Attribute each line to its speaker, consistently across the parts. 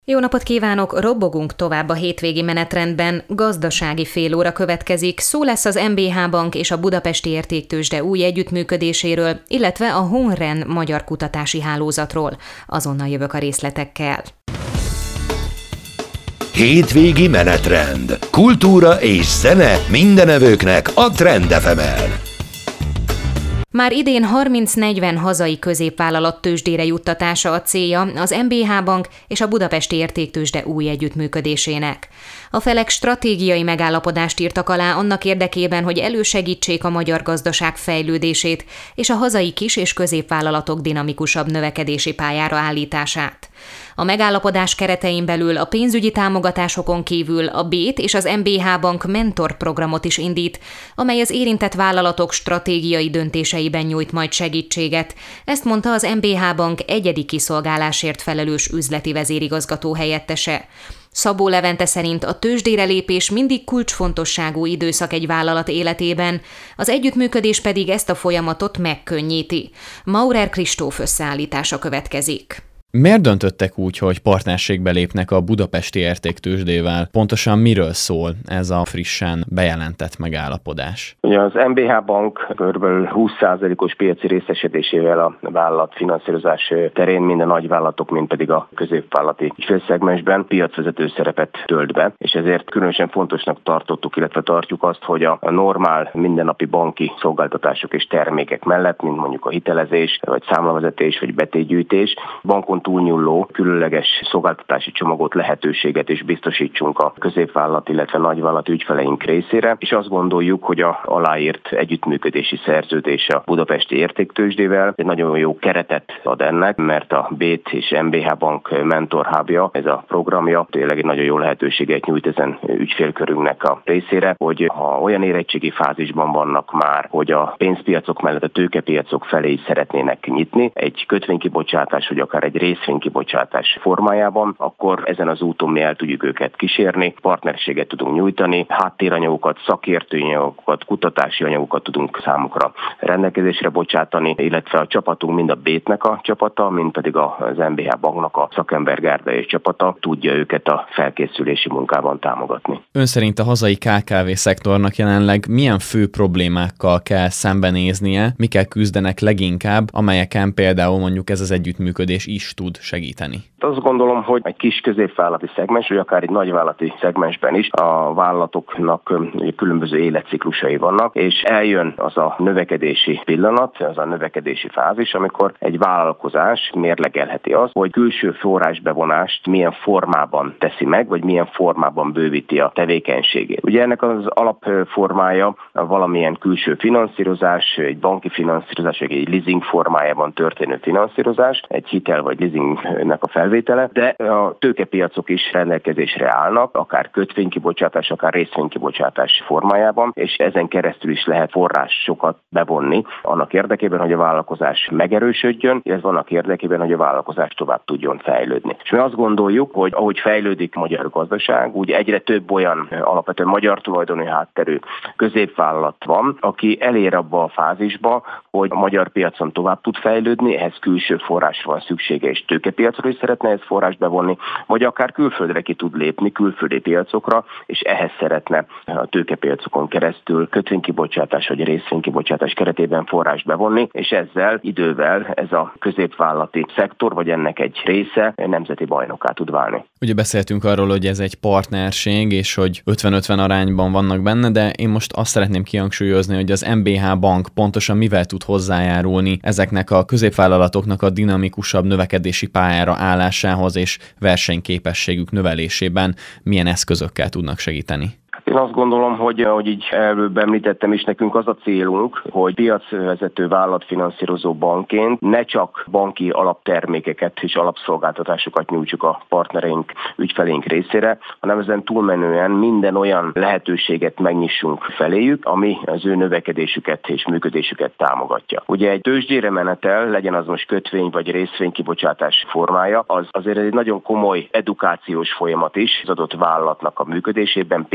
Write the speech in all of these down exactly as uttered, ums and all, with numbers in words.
Speaker 1: Jó napot kívánok! Robbogunk tovább a hétvégi menetrendben. Gazdasági félóra következik. Szó lesz az em bé há Bank és a Budapesti Értéktőzsde új együttműködéséről, illetve a Honren magyar kutatási hálózatról. Azonnal jövök a részletekkel.
Speaker 2: Hétvégi menetrend. Kultúra és zene mindenevőknek a Trend ef em-el.
Speaker 1: Már idén harminc-negyven hazai középvállalat tőzsdére juttatása a célja az em bé há Bank és a Budapesti Értéktőzsde új együttműködésének. A felek stratégiai megállapodást írtak alá annak érdekében, hogy elősegítsék a magyar gazdaság fejlődését és a hazai kis- és középvállalatok dinamikusabb növekedési pályára állítását. A megállapodás keretein belül a pénzügyi támogatásokon kívül a Bét és az em bé há Bank mentor programot is indít, amely az érintett vállalatok stratégiai döntéseiben nyújt majd segítséget. Ezt mondta az em bé há Bank egyedi kiszolgálásért felelős üzleti vezérigazgató helyettese. Szabó Levente szerint a tőzsdére lépés mindig kulcsfontosságú időszak egy vállalat életében, az együttműködés pedig ezt a folyamatot megkönnyíti. Maurer Kristóf összeállítása következik.
Speaker 3: Miért döntöttek úgy, hogy partnerségbe lépnek a Budapesti Értéktőzsdével? Pontosan miről szól ez a frissen bejelentett megállapodás?
Speaker 4: Ugye az em bé há Bank kb. húsz százalékos piaci részesedésével a vállalat finanszírozás terén mind a nagyvállalatok, mind pedig a középvállalati félszegmensben piacvezető szerepet tölt be, és ezért különösen fontosnak tartottuk, illetve tartjuk azt, hogy a normál mindennapi banki szolgáltatások és termékek mellett, mint mondjuk a hitelezés, vagy számlavezetés, vagy betétgyűjtés, bankon túlnyúló különleges szolgáltatási csomagot, lehetőséget is biztosítsunk a középvállalat, illetve nagyvállalat ügyfeleink részére, és azt gondoljuk, hogy a aláírt együttműködési szerződés a Budapesti Értéktőzsdével egy nagyon jó keretet ad ennek, mert a Bét és em bé há Bank Mentor Hubja, ez a programja tényleg egy nagyon jó lehetőséget nyújt ezen ügyfélkörünknek a részére, hogy ha olyan érettségi fázisban vannak már, hogy a pénzpiacok mellett a tőkepiacok felé is szeretnének nyitni, egy kötvénykibocsátás, vagy akár egy részvénykibocsátás formájában, akkor ezen az úton mi el tudjuk őket kísérni, partnerséget tudunk nyújtani, háttéranyagokat, szakértői anyagokat, kutatási anyagokat tudunk számukra rendelkezésre bocsátani, illetve a csapatunk mind a Bétnek a csapata, mind pedig az em bé há Banknak a szakembergárda és csapata tudja őket a felkészülési munkában támogatni.
Speaker 3: Ön szerint a hazai ká ká vé szektornak jelenleg milyen fő problémákkal kell szembenéznie, mikkel küzdenek leginkább, amelyeken például mondjuk ez az együttműködés is tud segíteni?
Speaker 4: Azt gondolom, hogy egy kis középvállalati szegmens, vagy akár egy nagyvállalati szegmensben is a vállalatoknak különböző életciklusai vannak, és eljön az a növekedési pillanat, az a növekedési fázis, amikor egy vállalkozás mérlegelheti azt, hogy külső forrásbevonást milyen formában teszi meg, vagy milyen formában bővíti a tevékenységét. Ugye ennek az alapformája valamilyen külső finanszírozás, egy banki finanszírozás, vagy egy leasing formájában történő finanszírozás, egy hitel vagy leasingnek a felvétele, de a tőkepiacok is rendelkezésre állnak, akár kötvénykibocsátás, akár részvénykibocsátás formájában, és ezen keresztül is lehet forrásokat bevonni annak érdekében, hogy a vállalkozás megerősödjön, illetve annak érdekében, hogy a vállalkozás tovább tudjon fejlődni. És mi azt gondoljuk, hogy ahogy fejlődik a magyar gazdaság, úgy egyre több olyan alapvetően magyar tulajdonú hátterű középvállalat van, aki elér abba a fázisba, hogy a magyar piacon tovább tud fejlődni, ehhez külső forrásra van szüksége, és tőkepiacról is szeretne ezt forrást bevonni, vagy akár külföldre ki tud lépni, külföldi piacokra, és ehhez szeretne a tőkepiacokon keresztül kötvénykibocsátás vagy részvénykibocsátás keretében forrást bevonni, és ezzel idővel ez a középvállalati szektor, vagy ennek egy része nemzeti bajnokká tud válni.
Speaker 3: Ugye beszéltünk arról, hogy ez egy partnerség, és hogy ötven-ötven arányban vannak benne, de én most azt szeretném kihangsúlyozni, hogy az em bé há Bank pontosan mivel tud hozzájárulni ezeknek a középvállalatoknak a dinamikusabb növekedési pályára állásához és versenyképességük növelésében, milyen eszközökkel tudnak segíteni?
Speaker 4: Én azt gondolom, hogy ahogy így előbb említettem is, nekünk az a célunk, hogy piacvezető vállalatfinanszírozó bankként ne csak banki alaptermékeket és alapszolgáltatásokat nyújtsuk a partnereink, ügyfeleink részére, hanem ezen túlmenően minden olyan lehetőséget megnyissunk feléjük, ami az ő növekedésüket és működésüket támogatja. Ugye egy tőzsdére menetel, legyen az most kötvény vagy részvénykibocsátás formája, az azért egy nagyon komoly edukációs folyamat is az adott vállalatnak a működésében, pénzügyi működésében,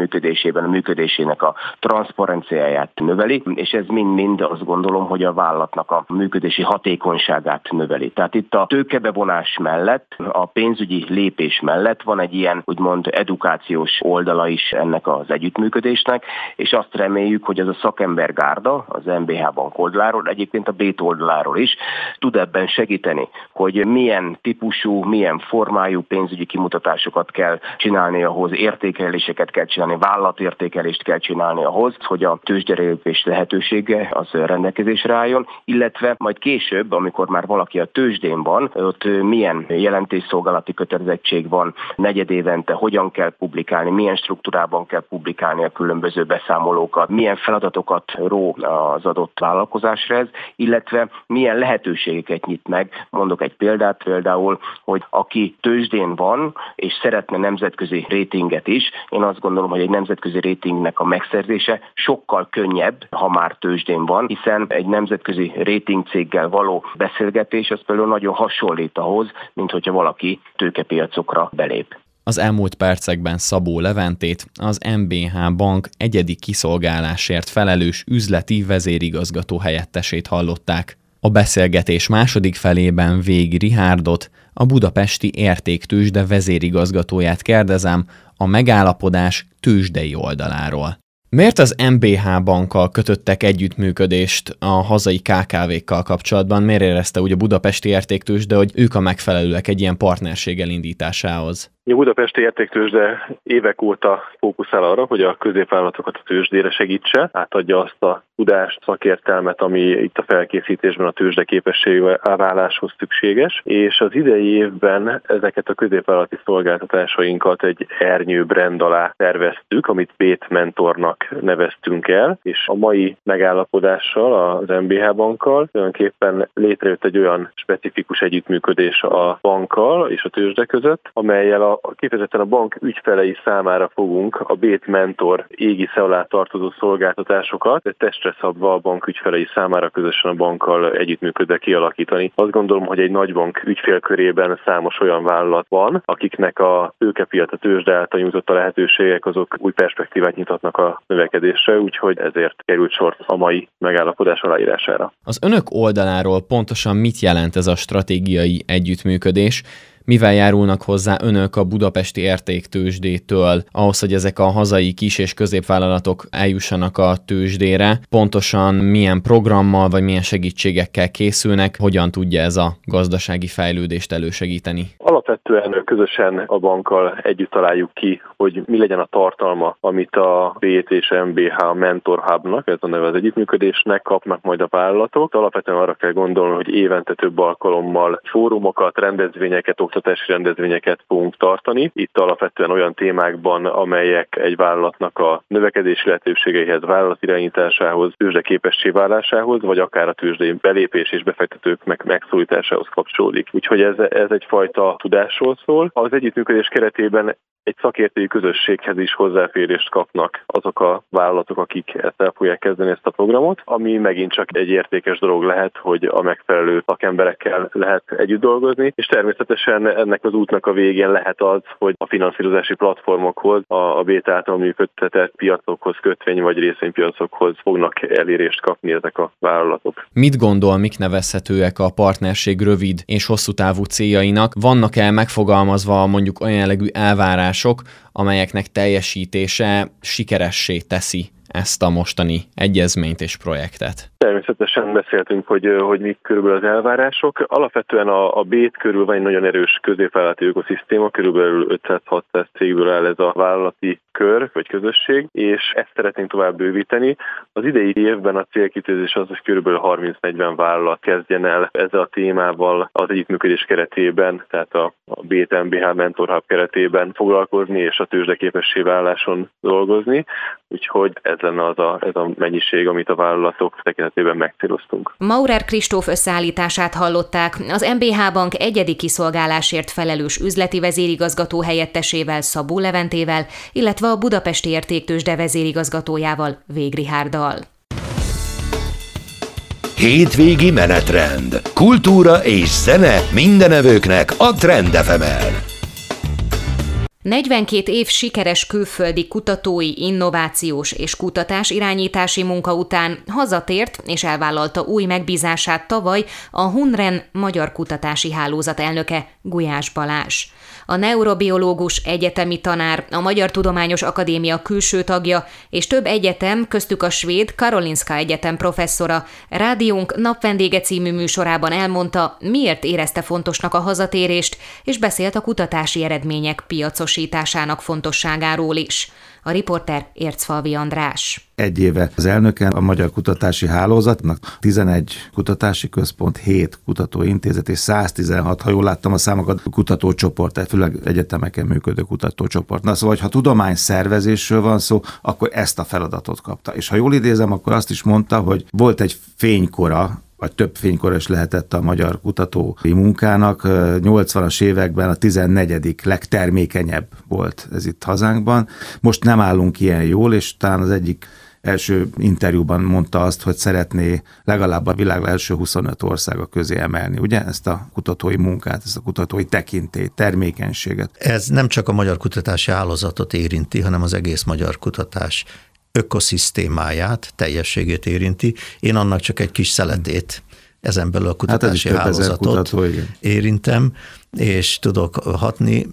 Speaker 4: együttműködésében a működésének a transzparenciáját növeli, és ez mind-mind azt gondolom, hogy a vállalatnak a működési hatékonyságát növeli. Tehát itt a tőkebevonás mellett, a pénzügyi lépés mellett van egy ilyen úgymond edukációs oldala is ennek az együttműködésnek, és azt reméljük, hogy ez a szakembergárda az em bé há Bank oldaláról, egyébként a Bét oldaláról is tud ebben segíteni, hogy milyen típusú, milyen formájú pénzügyi kimutatásokat kell csinálni ahhoz, értékeléseket kell csinálni, vállalatértékelést kell csinálni ahhoz, hogy a tőzsdelépés lehetősége az rendelkezésre álljon, illetve majd később, amikor már valaki a tőzsdén van, ott milyen jelentésszolgálati kötelezettség van, negyedévente hogyan kell publikálni, milyen struktúrában kell publikálni a különböző beszámolókat, milyen feladatokat ró az adott vállalkozásra ez, illetve milyen lehetőségeket nyit meg. Mondok egy példát, például, hogy aki tőzsdén van, és szeretne nemzetközi ratinget is, én azt gondolom, hogy egy nemzetközi ratingnek a megszerzése sokkal könnyebb, ha már tőzsdén van, hiszen egy nemzetközi rating céggel való beszélgetés az például nagyon hasonlít ahhoz, mint hogyha valaki tőkepiacokra belép.
Speaker 3: Az elmúlt percekben Szabó Leventét, az em bé há Bank egyedi kiszolgálásért felelős üzleti vezérigazgató helyettesét hallották. A beszélgetés második felében Végh Rihárdot, a Budapesti Értéktőzsde vezérigazgatóját kérdezem a megállapodás tőzsdei oldaláról. Miért az em bé há Bankkal kötöttek együttműködést a hazai ká ká vékkal kapcsolatban? Miért érezte úgy a Budapesti Értéktőzsde, hogy ők a megfelelőek egy ilyen partnerség elindításához?
Speaker 5: A Budapesti Értéktőzsde évek óta fókuszál arra, hogy a középvállalatokat a tőzsdére segítse, átadja azt a tudást, szakértelmet, ami itt a felkészítésben a tőzsde képességű váláshoz szükséges, és az idei évben ezeket a középvállalati szolgáltatásainkat egy Ernyő brand alá terveztük, amit Bét Mentornak neveztünk el, és a mai megállapodással, az em bé há Bankkal tulajdonképpen létrejött egy olyan specifikus együttműködés a bankkal és a tőzsde között, amellyel a kifejezetten a bank ügyfelei számára fogunk a Bét Mentor égisze alá tartozó szolgáltatásokat testre szabva a bank ügyfelei számára közösen a bankkal együttműködve kialakítani. Azt gondolom, hogy egy nagybank ügyfélkörében számos olyan vállalat van, akiknek a tőkepiac, a tőzsde által nyújtott a lehetőségek azok új perspektívát nyitatnak a növekedésre, úgyhogy ezért került sor a mai megállapodás aláírására.
Speaker 3: Az önök oldaláról pontosan mit jelent ez a stratégiai együttműködés? Mivel járulnak hozzá önök a Budapesti Értéktőzsdétől ahhoz, hogy ezek a hazai kis- és középvállalatok eljussanak a tőzsdére? Pontosan milyen programmal vagy milyen segítségekkel készülnek? Hogyan tudja ez a gazdasági fejlődést elősegíteni?
Speaker 5: Alapvetően közösen a bankkal együtt találjuk ki, hogy mi legyen a tartalma, amit a Bét és em bé há Mentor Hubnak, ez a neve az együttműködésnek, kapnak majd a vállalatok. Alapvetően arra kell gondolni, hogy évente több alkalommal fórumokat, rendezvényeket, oktatási rendezvényeket fogunk tartani. Itt alapvetően olyan témákban, amelyek egy vállalatnak a növekedési lehetőségeihez, vállalatirányításához, tőzsde képessé válásához, vagy akár a tőzsdei belépés és befektetők meg megszólításához kapcsolódik. Úgyhogy ez, ez egyfajta tudásról szól. Az együttműködés keretében egy szakértői közösséghez is hozzáférést kapnak azok a vállalatok, akik ezt el fogják kezdeni, ezt a programot, ami megint csak egy értékes dolog lehet, hogy a megfelelő szakemberekkel lehet együtt dolgozni, és természetesen ennek az útnak a végén lehet az, hogy a finanszírozási platformokhoz, a Bét által működtetett piacokhoz, kötvény- vagy részvénypiacokhoz fognak elérést kapni ezek a vállalatok.
Speaker 3: Mit gondol, mik nevezhetőek a partnerség rövid és hosszú távú céljainak? Vannak-e megfogalmazva mondjuk olyan jellegű elvárások, amelyeknek teljesítése sikeressé teszi ezt a mostani egyezményt és projektet?
Speaker 5: Természetesen beszéltünk, hogy, hogy mik körülbelül az elvárások. Alapvetően a, a Bét körül van egy nagyon erős középvállalati ökoszisztéma, körülbelül ötszáz-hatszáz cégből áll ez a vállalati kör vagy közösség, és ezt szeretnénk tovább bővíteni. Az idei évben a célkitűzés az, hogy körülbelül harminc-negyven vállalat kezdjen el ezzel a témával az együttműködés keretében, tehát a, a Bét em bé há Mentor Hub keretében foglalkozni és a tőzsdeképessé váláson dolgozni. Úgyhogy ez lenne az a, ez a mennyiség, amit a vállalatok tekintetében megcéloztunk.
Speaker 1: Maurer Kristóf összeállítását hallották, az em bé há Bank egyedi kiszolgálásért felelős üzleti vezérigazgató helyettesével, Szabó Leventével, illetve a Budapesti Értéktőzsde vezérigazgatójával, Végh Rihárddal.
Speaker 2: Hétvégi menetrend. Kultúra és zene mindenevőknek a Trend ef emen.
Speaker 1: negyvenkét év sikeres külföldi kutatói, innovációs és kutatás irányítási munka után hazatért és elvállalta új megbízását tavaly a HUNREN Magyar Kutatási Hálózat elnöke, Gulyás Balázs. A neurobiológus, egyetemi tanár, a Magyar Tudományos Akadémia külső tagja és több egyetem, köztük a svéd Karolinska Egyetem professzora Rádiónk Napvendége című műsorában elmondta, miért érezte fontosnak a hazatérést, és beszélt a kutatási eredmények piacosításának fontosságáról is. A riporter Ércfalvi András.
Speaker 6: Egy éve az elnöke a Magyar Kutatási Hálózatnak, tizenegy kutatási központ, hét kutatóintézet és száztizenhat, ha jól láttam a számokat, kutatócsoport, tehát főleg egyetemeken működő kutatócsoport. Na szóval, ha tudomány szervezésről van szó, akkor ezt a feladatot kapta. És ha jól idézem, akkor azt is mondta, hogy volt egy fénykora, vagy több fénykora is lehetett a magyar kutatói munkának. nyolcvanas években a tizennegyedik legtermékenyebb volt ez itt hazánkban. Most nem állunk ilyen jól, és talán az egyik első interjúban mondta azt, hogy szeretné legalább a világ első huszonöt országa közé emelni, ugye, ezt a kutatói munkát, ezt a kutatói tekintélyt, termékenységet.
Speaker 7: Ez nem csak a Magyar Kutatási Hálózatot érinti, hanem az egész magyar kutatás ökoszisztémáját, teljességét érinti. Én annak csak egy kis szeletét, ezen belül a kutatási hát hálózatot kutató, érintem, és tudok hatni.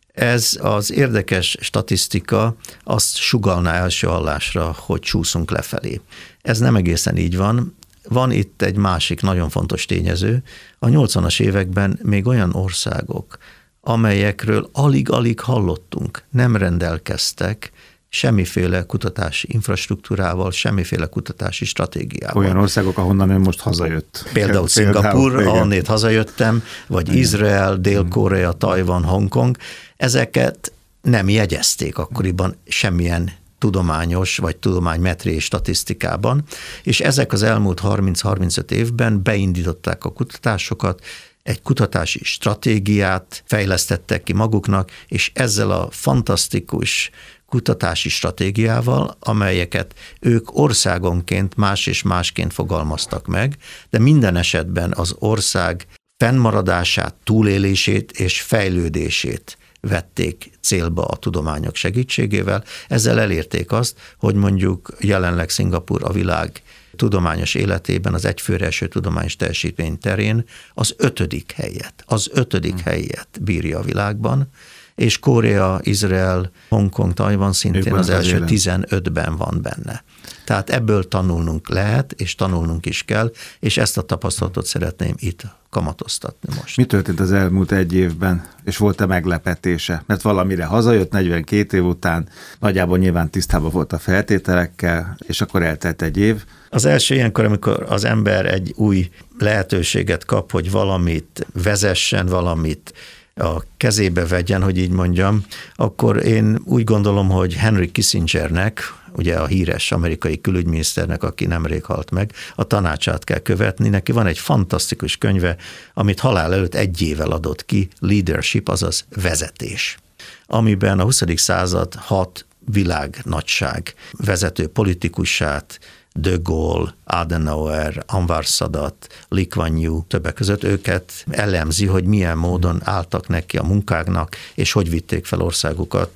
Speaker 7: Ez az érdekes statisztika azt sugallná első hallásra, hogy csúszunk lefelé. Ez nem egészen így van. Van itt egy másik nagyon fontos tényező. A nyolcvanas években még olyan országok, amelyekről alig-alig hallottunk, nem rendelkeztek semmiféle kutatási infrastruktúrával, semmiféle kutatási stratégiával.
Speaker 6: Olyan országok, ahonnan ön most hazajött.
Speaker 7: Például Szingapur, ahonnét hazajöttem, vagy igen. Izrael, Dél-Korea, Tajvan, Hongkong. Ezeket nem jegyezték akkoriban semmilyen tudományos vagy tudománymetriai statisztikában, és ezek az elmúlt harminc-harmincöt évben beindították a kutatásokat, egy kutatási stratégiát fejlesztettek ki maguknak, és ezzel a fantasztikus kutatási stratégiával, amelyeket ők országonként más és másként fogalmaztak meg, de minden esetben az ország fennmaradását, túlélését és fejlődését vették célba a tudományok segítségével. Ezzel elérték azt, hogy mondjuk jelenleg Szingapur a világ tudományos életében az egyfőre eső tudományos teljesítmény terén az ötödik helyet, az ötödik hmm. helyet bírja a világban, és Korea, Izrael, Hongkong, Tajvan szintén az első tizenötben van benne. Tehát ebből tanulnunk lehet, és tanulnunk is kell, és ezt a tapasztalatot szeretném itt kamatoztatni most.
Speaker 6: Mi történt az elmúlt egy évben, és volt-e meglepetése? Mert valamire hazajött negyvenkét év után, nagyjából nyilván tisztában volt a feltételekkel, és akkor eltelt egy év.
Speaker 7: Az első ilyenkor, amikor az ember egy új lehetőséget kap, hogy valamit vezessen, valamit a kezébe vegyen, hogy így mondjam, akkor én úgy gondolom, hogy Henry Kissingernek, ugye a híres amerikai külügyminiszternek, aki nemrég halt meg, a tanácsát kell követni. Neki van egy fantasztikus könyve, amit halál előtt egy évvel adott ki, Leadership, azaz vezetés, amiben a huszadik század hat világnagyság vezető politikusát, De Gaulle, Adenauer, Anwar Sadat, Lee Kuan Yew többek között őket elemzi, hogy milyen módon álltak neki a munkáknak, és hogy vitték fel országukat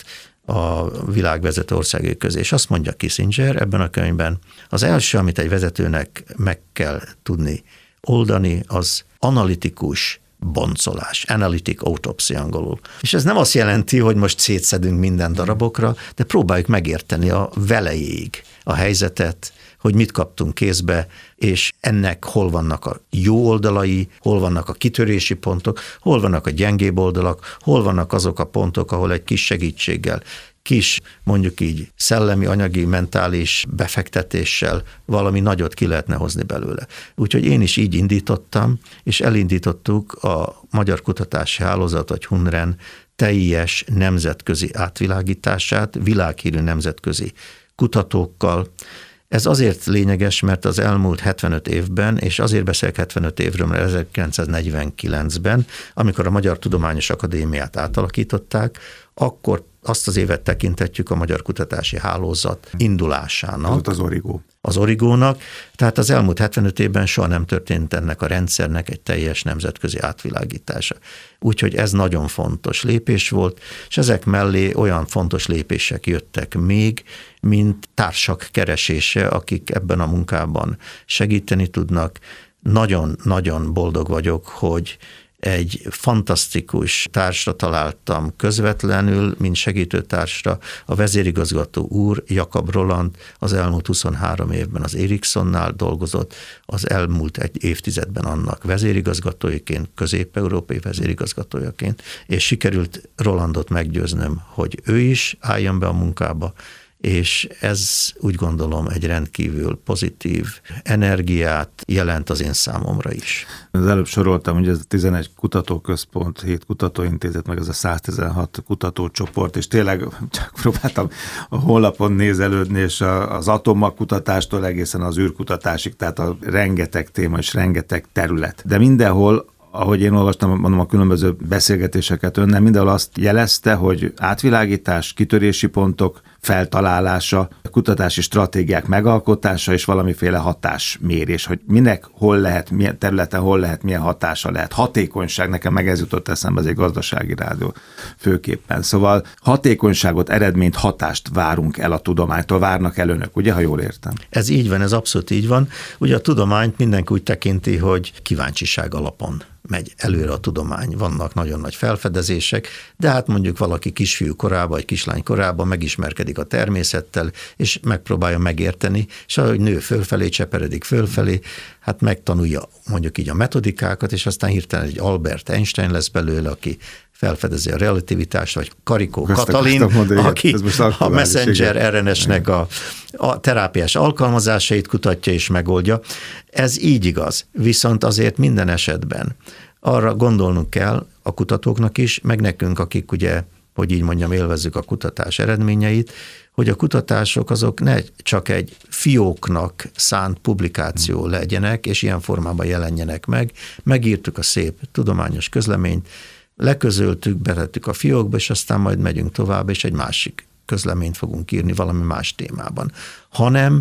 Speaker 7: a világvezető országai közé. És azt mondja Kissinger ebben a könyvben, az első, amit egy vezetőnek meg kell tudni oldani, az analitikus boncolás, analytic autopsy angolul. És ez nem azt jelenti, hogy most szétszedünk minden darabokra, de próbáljuk megérteni a velejéig a helyzetet, hogy mit kaptunk kézbe, és ennek hol vannak a jó oldalai, hol vannak a kitörési pontok, hol vannak a gyengébb oldalak, hol vannak azok a pontok, ahol egy kis segítséggel, kis, mondjuk így szellemi, anyagi, mentális befektetéssel valami nagyot ki lehetne hozni belőle. Úgyhogy én is így indítottam, és elindítottuk a Magyar Kutatási Hálózat, vagy HUNREN teljes nemzetközi átvilágítását, világhírű nemzetközi kutatókkal. Ez azért lényeges, mert az elmúlt hetvenöt évben, és azért beszélek hetvenöt évről, mert ezerkilencszáznegyvenkilencben, amikor a Magyar Tudományos Akadémiát átalakították, akkor azt az évet tekintetjük a Magyar Kutatási Hálózat indulásának.
Speaker 6: Az Origo.
Speaker 7: Az Origónak, tehát az elmúlt hetvenöt évben soha nem történt ennek a rendszernek egy teljes nemzetközi átvilágítása. Úgyhogy ez nagyon fontos lépés volt, és ezek mellé olyan fontos lépések jöttek még, mint társak keresése, akik ebben a munkában segíteni tudnak. Nagyon-nagyon boldog vagyok, hogy egy fantasztikus társra találtam közvetlenül, mint segítőtársra, a vezérigazgató úr, Jakab Roland, az elmúlt huszonhárom évben az Ericssonnál dolgozott, az elmúlt egy évtizedben annak vezérigazgatójaként, közép-európai vezérigazgatójaként, és sikerült Rolandot meggyőznöm, hogy ő is álljon be a munkába, és ez úgy gondolom egy rendkívül pozitív energiát jelent az én számomra is.
Speaker 6: Az előbb soroltam, hogy ez a tizenegy kutatóközpont, hét kutatóintézet, meg ez a száztizenhat kutatócsoport, és tényleg csak próbáltam a honlapon nézelődni, és az atommagkutatástól egészen az űrkutatásig, tehát a rengeteg téma és rengeteg terület. De mindenhol, ahogy én olvastam, mondom, a különböző beszélgetéseket önnel, mindenhol azt jelezte, hogy átvilágítás, kitörési pontok feltalálása, kutatási stratégiák megalkotása és valamiféle hatásmérés, hogy minek, hol lehet, milyen területen, hol lehet, milyen hatása lehet. Hatékonyság, nekem meg ez jutott eszembe, ez egy gazdasági rádió főképpen. Szóval hatékonyságot, eredményt, hatást várunk el a tudománytól, várnak el önök, ugye, ha jól értem?
Speaker 7: Ez így van, ez abszolút így van. Ugye a tudományt mindenki úgy tekinti, hogy kíváncsiság alapon megy előre a tudomány. Vannak nagyon nagy felfedezések, de hát mondjuk valaki kisfiú korában, vagy kislány korában megismerkedik a természettel, és megpróbálja megérteni, és ahogy nő fölfelé, cseperedik fölfelé, hát megtanulja mondjuk így a metodikákat, és aztán hirtelen egy Albert Einstein lesz belőle, aki felfedezi a relativitást, vagy Karikó Katalin, aki a messenger er en es-nek a, a terápiás alkalmazásait kutatja és megoldja. Ez így igaz, viszont azért minden esetben arra gondolnunk kell a kutatóknak is, meg nekünk, akik ugye, hogy így mondjam, élvezzük a kutatás eredményeit, hogy a kutatások azok ne csak egy fióknak szánt publikáció legyenek, és ilyen formában jelenjenek meg. Megírtuk a szép tudományos közleményt, leközöltük, belettük a fiókba, és aztán majd megyünk tovább, és egy másik közleményt fogunk írni valami más témában. Hanem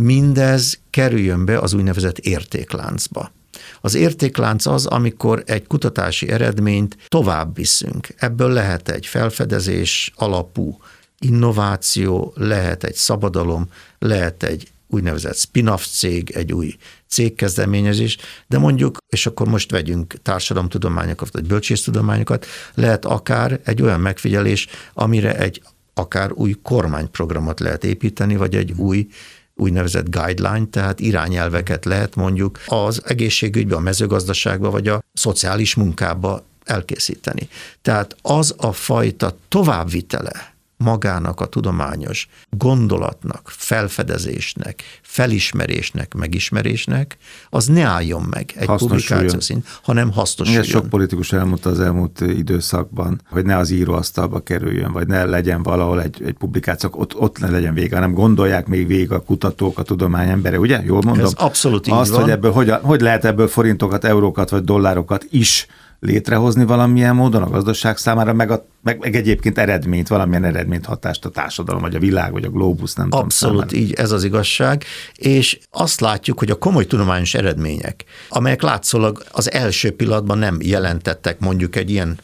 Speaker 7: mindez kerüljön be az úgynevezett értékláncba. Az értéklánc az, amikor egy kutatási eredményt tovább viszünk. Ebből lehet egy felfedezés alapú innováció, lehet egy szabadalom, lehet egy úgynevezett spin-off cég, egy új cégkezdeményezés, de mondjuk, és akkor most vegyünk társadalomtudományokat, vagy bölcsésztudományokat, lehet akár egy olyan megfigyelés, amire egy akár új kormányprogramot lehet építeni, vagy egy új úgynevezett guideline, tehát irányelveket lehet mondjuk az egészségügybe, a mezőgazdaságba, vagy a szociális munkába elkészíteni. Tehát az a fajta továbbvitele magának a tudományos gondolatnak, felfedezésnek, felismerésnek, megismerésnek, az ne álljon meg egy publikáció szint, hanem hasznosuljon.
Speaker 6: Igen, sok politikus elmondta az elmúlt időszakban, hogy ne az íróasztalba kerüljön, vagy ne legyen valahol egy, egy publikáció, ott, ott ne legyen vége, hanem gondolják még végig a kutatók, a tudomány embere, ugye? Jól mondom?
Speaker 7: Ez abszolút így
Speaker 6: Azt,
Speaker 7: van.
Speaker 6: hogy, ebből, hogy, hogy lehet ebből forintokat, eurókat, vagy dollárokat is létrehozni valamilyen módon a gazdaság számára, meg, a, meg, meg egyébként eredményt, valamilyen eredményt, hatást a társadalom, vagy a világ, vagy a globus, nem tudom.
Speaker 7: Abszolút így, ez az igazság, és azt látjuk, hogy a komoly tudományos eredmények, amelyek látszólag az első pillanatban nem jelentettek mondjuk egy ilyen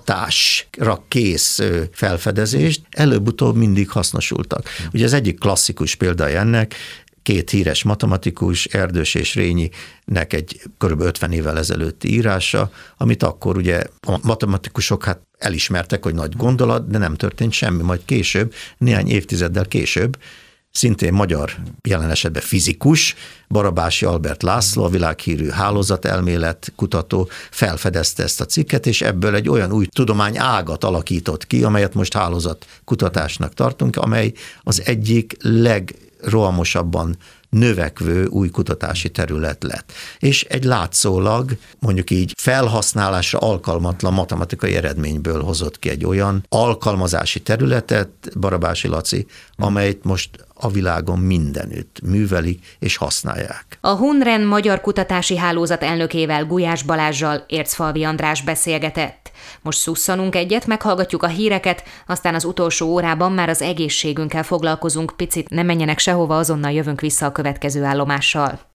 Speaker 7: hatásra kész felfedezést, előbb-utóbb mindig hasznosultak. Ugye az egyik klasszikus példája ennek, két híres matematikus, Erdős és Rényinek egy kb. ötven évvel ezelőtti írása, amit akkor ugye a matematikusok hát elismertek, hogy nagy gondolat, de nem történt semmi. Majd később, néhány évtizeddel később, szintén magyar, jelen esetben fizikus, Barabási Albert László, a világhírű hálózatelmélet kutató felfedezte ezt a cikket, és ebből egy olyan új tudományágat alakított ki, amelyet most hálózatkutatásnak tartunk, amely az egyik leg rohamosabban növekvő új kutatási terület lett. És egy látszólag, mondjuk így felhasználásra alkalmatlan matematikai eredményből hozott ki egy olyan alkalmazási területet, Barabási Laci, amelyet most a világon mindenütt művelik és használják.
Speaker 1: A Hunren Magyar Kutatási Hálózat elnökével, Gulyás Balázssal Ércfalvi András beszélgetett. Most szusszanunk egyet, meghallgatjuk a híreket, aztán az utolsó órában már az egészségünkkel foglalkozunk, picit ne menjenek sehova, azonnal jövünk vissza a következő állomással.